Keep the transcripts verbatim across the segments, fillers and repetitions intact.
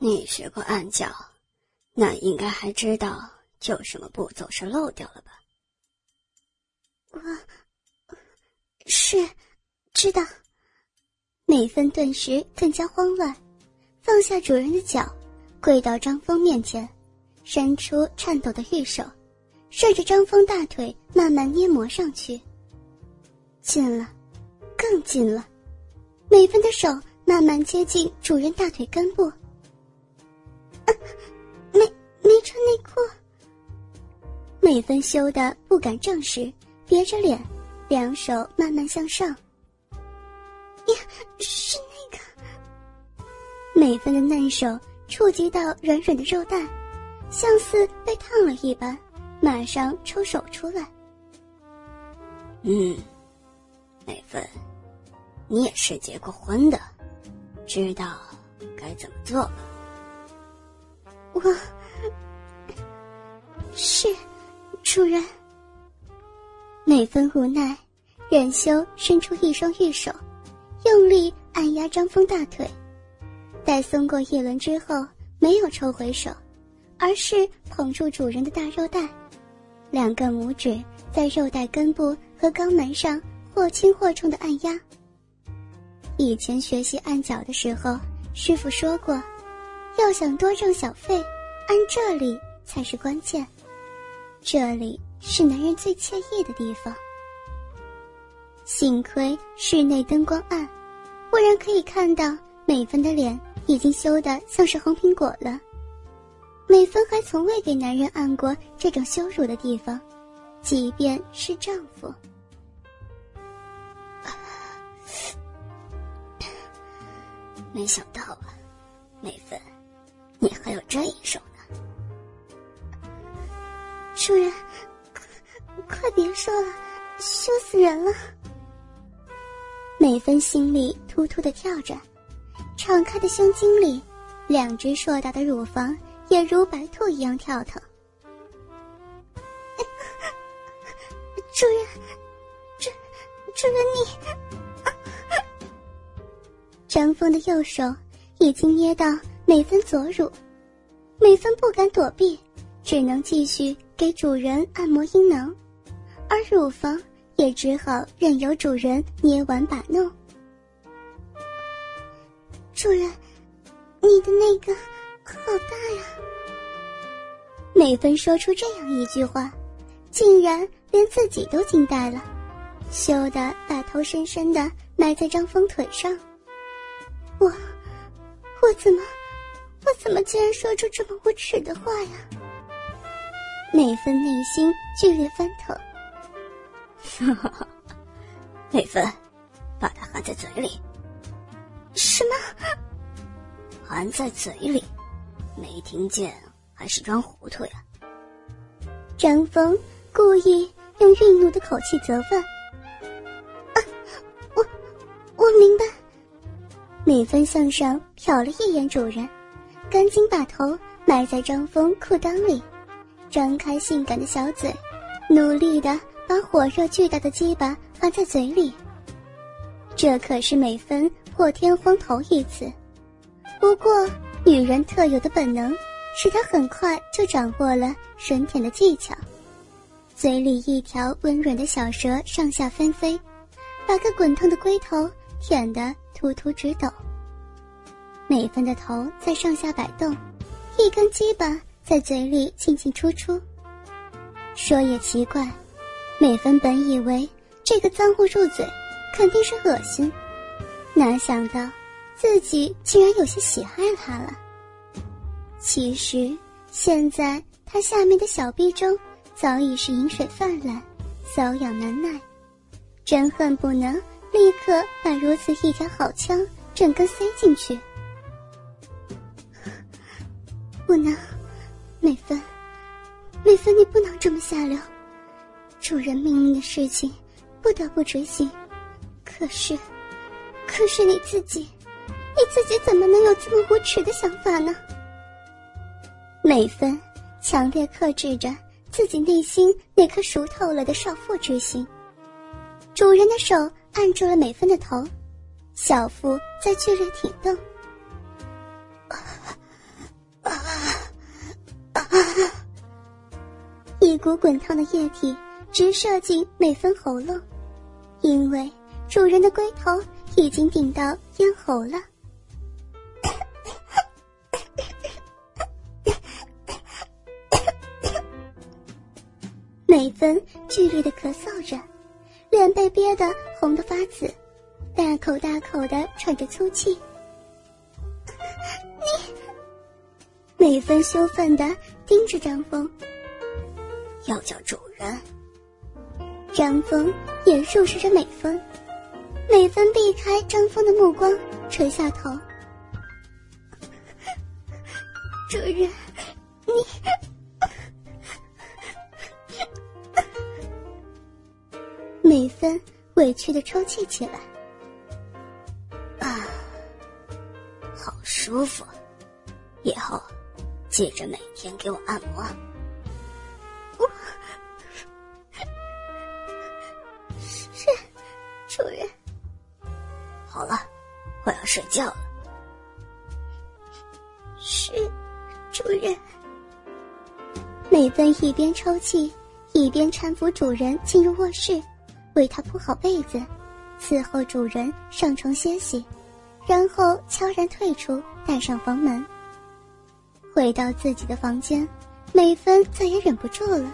你学过暗教，那应该还知道有什么步骤是漏掉了吧？ 我是知道。美芬顿时更加慌乱，放下主人的脚，跪到张峰面前，伸出颤抖的玉手，顺着张峰大腿慢慢捏磨上去。近了，更近了，美芬的手慢慢接近主人大腿根部。啊，没没穿内裤。美芬羞得不敢正视，别着脸，两手慢慢向上。呀，是那个。美芬的嫩手触及到软软的肉蛋，像似被烫了一般，马上抽手出来。 嗯，美芬，你也是结过婚的，知道该怎么做吧？ 我是主人。美芬无奈，忍羞伸出一双玉手，用力按压张峰大腿。待松过一轮之后，没有抽回手，而是捧住主人的大肉带，两个拇指在肉带根部和肛门上或轻或重的按压。以前学习按脚的时候，师傅说过，要想多挣小费，按这里才是关键，这里是男人最惬意的地方。幸亏室内灯光暗，不然可以看到美芬的脸已经羞得像是红苹果了。美芬还从未给男人按过这种羞辱的地方，即便是丈夫。 没想到啊，美芬，你还有这一手呢。 主人，快别说了，羞死人了。美芬心里突突地跳着，敞开的胸襟里，两只硕大的乳房也如白兔一样跳腾。主人，主主人你。张峰的右手已经捏到美芬左乳，美芬不敢躲避，只能继续给主人按摩阴囊，而乳房也只好任由主人捏玩把弄。主人，你的那个好大呀。美芬说出这样一句话，竟然连自己都惊呆了，羞得把头深深地埋在张峰腿上。我我怎么我怎么竟然说出这么无耻的话呀。美芬内心剧烈翻腾。 美芬，把它含在嘴里。 什么？ 含在嘴里？没听见还是装糊涂呀？ 张峰故意用愠怒的口气责问。啊，我我明白。美芬向上瞟了一眼主人，赶紧把头埋在张峰裤裆里，张开性感的小嘴，努力地把火热巨大的鸡巴含在嘴里。这可是美芬破天荒头一次，不过女人特有的本能使她很快就掌握了吮舔的技巧，嘴里一条温润的小舌上下翻飞，把个滚烫的龟头舔得突突直抖。美芬的头在上下摆动，一根鸡巴在嘴里进进出出。说也奇怪，美芬本以为这个脏物入嘴肯定是恶心，哪想到自己竟然有些喜爱它了。其实现在她下面的小臂中早已是饮水泛滥，瘙痒难耐，真恨不能立刻把如此一条好枪整根塞进去。不能，美芬，美芬，你不能这么下流，主人命令的事情不得不执行。可是可是你自己你自己怎么能有这么无耻的想法呢？美芬强烈克制着自己内心那颗熟透了的少妇之心。主人的手按住了美芬的头，小腹在剧烈挺动。 股滚烫的液体直射进美芬喉咙，因为主人的龟头已经顶到咽喉了。美芬剧烈的咳嗽着，脸被憋得红得发紫，大口大口地喘着粗气。你，美芬羞愤地盯着张峰， 要叫主人。 张峰也注视着美芬，美芬避开张峰的目光，垂下头。主人，你美芬委屈地抽泣起来。 啊，好舒服，以后记着每天给我按摩。 我是主人。 好了，我要睡觉了。 是主人。美芬一边抽泣，一边搀扶主人进入卧室，为他铺好被子，伺候主人上床歇息，然后悄然退出，带上房门。回到自己的房间，美芬再也忍不住了。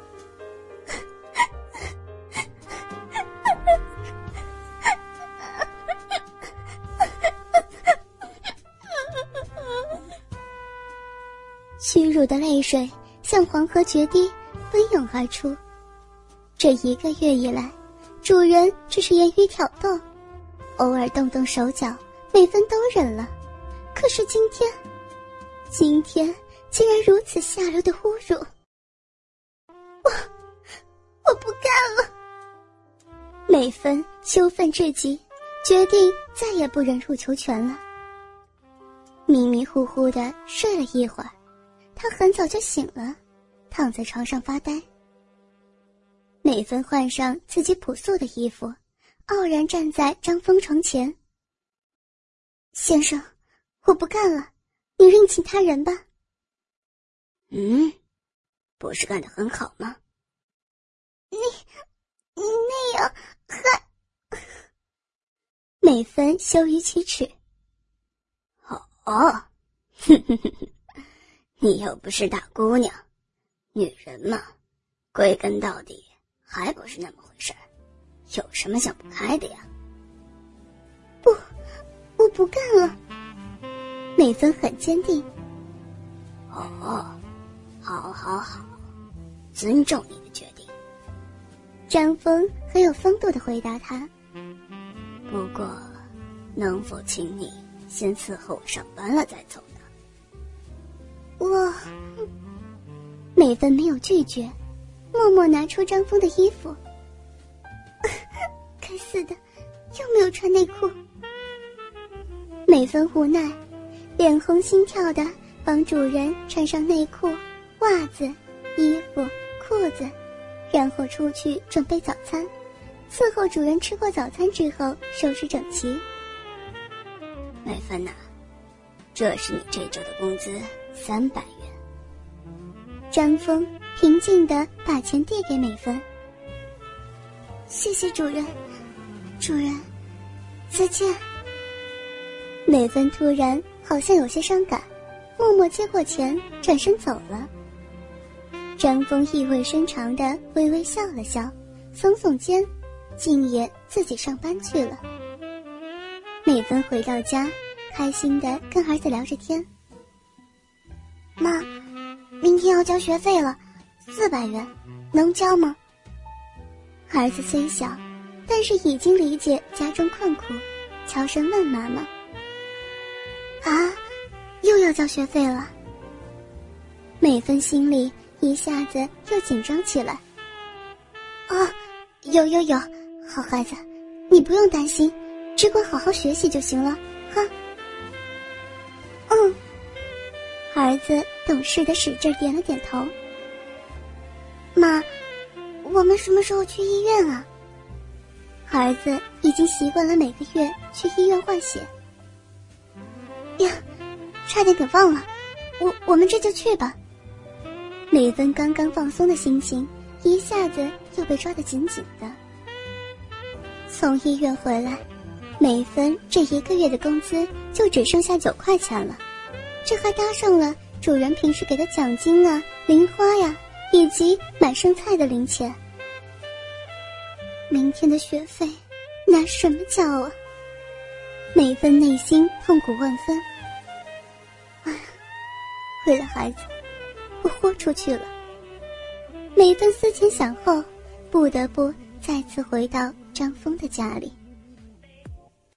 屈辱的泪水像黄河决堤奔涌而出。这一个月以来，主人只是言语挑逗，偶尔动动手脚，美芬都忍了。可是今天，今天竟然如此下流的侮辱！我，我不干了！美芬羞愤至极，决定再也不忍辱求全了。迷迷糊糊地睡了一会儿，她很早就醒了，躺在床上发呆。美芬换上自己朴素的衣服，傲然站在张峰床前。先生，我不干了，你另请他人吧。 嗯，不是干得很好吗？ 你，你那样还……美芬羞于启齿。 哦哦，哼哼哼哼，你又不是大姑娘，女人嘛，归根到底还不是那么回事儿，有什么想不开的呀？ 不，我不干了。美芬很坚定。 哦，好好好，尊重你的决定。 张峰很有风度地回答他。 不过，能否请你先伺候我上班了再走呢？ 我……美芬没有拒绝，默默拿出张峰的衣服。该死的，又没有穿内裤。美芬无奈，脸红心跳的帮主人穿上内裤、袜子、衣服、裤子，然后出去准备早餐，伺候主人吃过早餐之后收拾整齐。 美芬呐、啊，这是你这周的工资三百元。 张峰平静地把钱递给美芬。谢谢主人，主人，再见。美芬突然好像有些伤感，默默接过钱，转身走了。张峰意味深长地微微笑了笑，耸耸肩，竟也自己上班去了。美芬回到家，开心地跟儿子聊着天。妈，明天要交学费了，四百元，能交吗？儿子虽小，但是已经理解家中困苦，悄声问妈妈：“啊，又要交学费了？”美芬心里一下子又紧张起来。啊，有有有，好孩子，你不用担心，只管好好学习就行了，哈。嗯。儿子懂事的使劲点了点头。妈，我们什么时候去医院啊？儿子已经习惯了每个月去医院换血。呀，差点给忘了，我我们这就去吧。 美芬刚刚放松的心情一下子又被抓得紧紧的。从医院回来，美芬这一个月的工资就只剩下九块钱了，这还搭上了主人平时给的奖金啊、零花呀，以及买剩菜的零钱。明天的学费拿什么交啊？美芬内心痛苦万分。哎，为了孩子，我豁出去了。美芬思前想后，不得不再次回到张峰的家里。